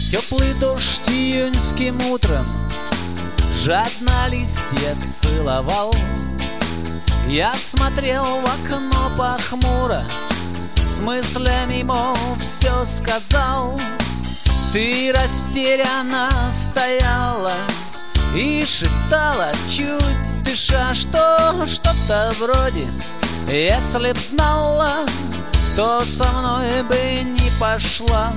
Теплый дождь июньским утром жадно листья целовал. Я смотрел в окно похмуро, с мыслями ему все сказал. Ты растерянно стояла и шептала, чуть дыша, что-то вроде: если б знала, то со мной бы не пошла.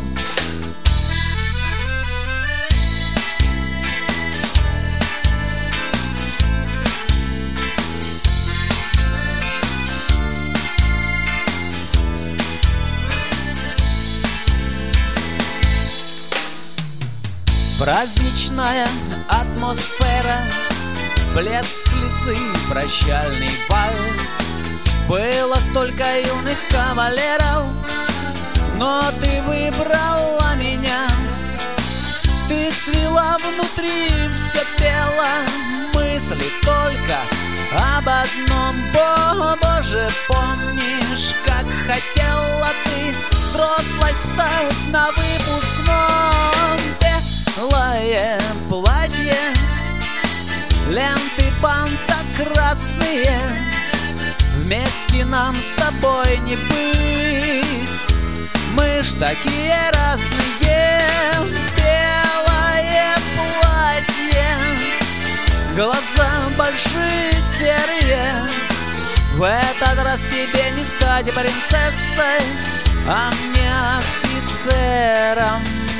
Праздничная атмосфера, блеск слезы, прощальный вальс. Было столько юных кавалеров, но ты выбрала меня. Ты цвела внутри, все пела, мысли только об одном. Боже, помнишь, как хотела ты взрослой стать на выпускном? Белое платье, ленты банта красные, вместе нам с тобой не быть. Мы ж такие разные. Белое платье, глаза большие серые. В этот раз тебе не стать принцессой, а мне офицером.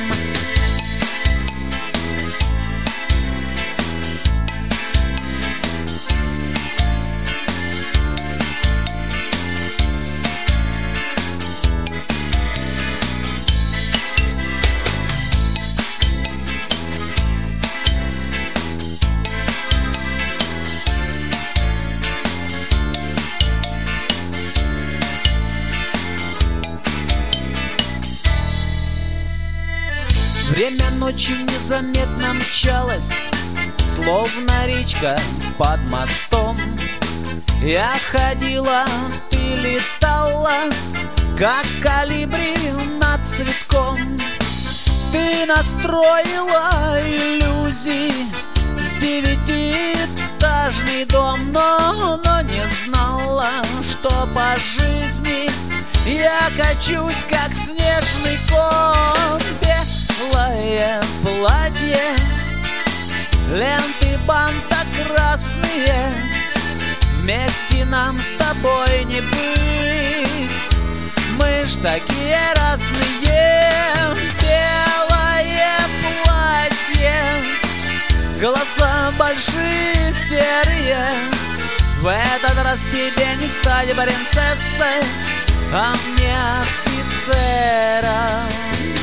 Время ночью незаметно мчалось, словно речка под мостом. Я ходила, ты летала, как колибри над цветком. Ты настроила иллюзии с 9-этажный дом, но не знала, что по жизни я качусь, как снежный ком. Белое платье, ленты банта красные, вместе нам с тобой не быть. Мы ж такие разные. Белое платье, глаза большие серые. В этот раз тебе не стать принцессой, а мне офицером.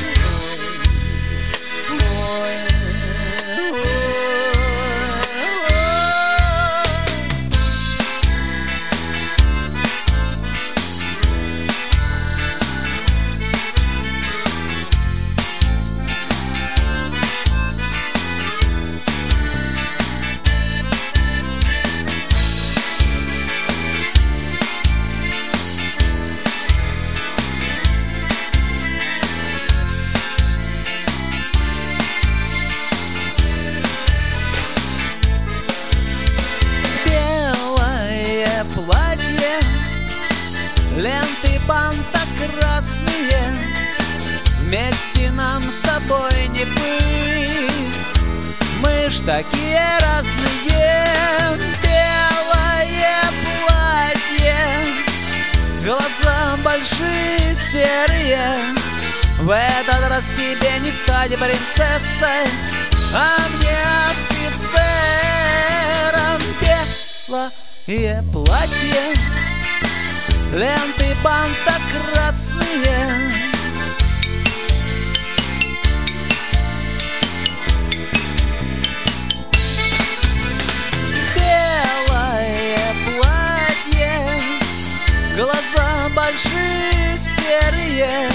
Платье, ленты банта красные, вместе нам с тобой не быть. Мы ж такие разные. Белое платье, глаза большие серые. В этот раз тебе не стать принцессой, а мне офицером. Белое платье, ленты банта красные. Белое платье, глаза большие серые.